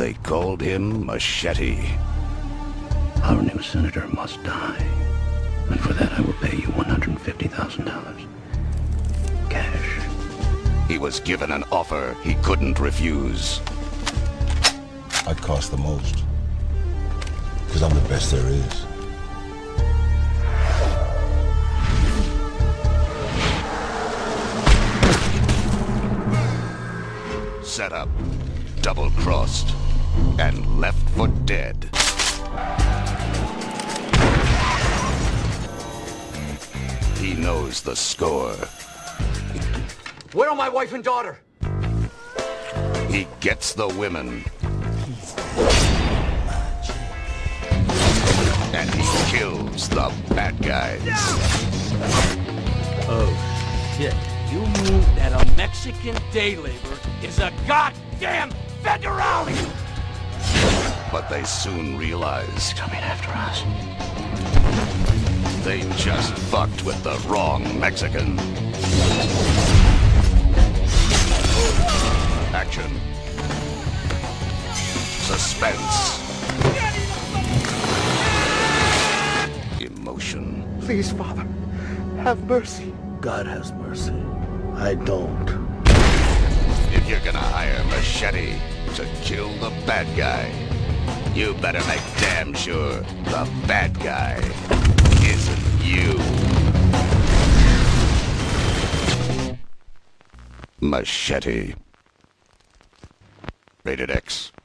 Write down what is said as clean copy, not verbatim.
They called him Machete. Our new senator must die. And for that I will pay you $150,000. Cash. He was given an offer he couldn't refuse. I cost the most. Because I'm the best there is. Set up, double-crossed, and left for dead. He knows the score. Where are my wife and daughter? He gets the women. And he kills the bad guys. Oh, shit. You mean that a Mexican day laborer is a goddamn federale? But they soon realize Coming after us. they just fucked with the wrong Mexican. Action. Suspense. Emotion. Please, Father, have mercy. God has mercy. I don't. If you're gonna hire Machete to kill the bad guy, you better make damn sure the bad guy isn't you. Machete. Rated X.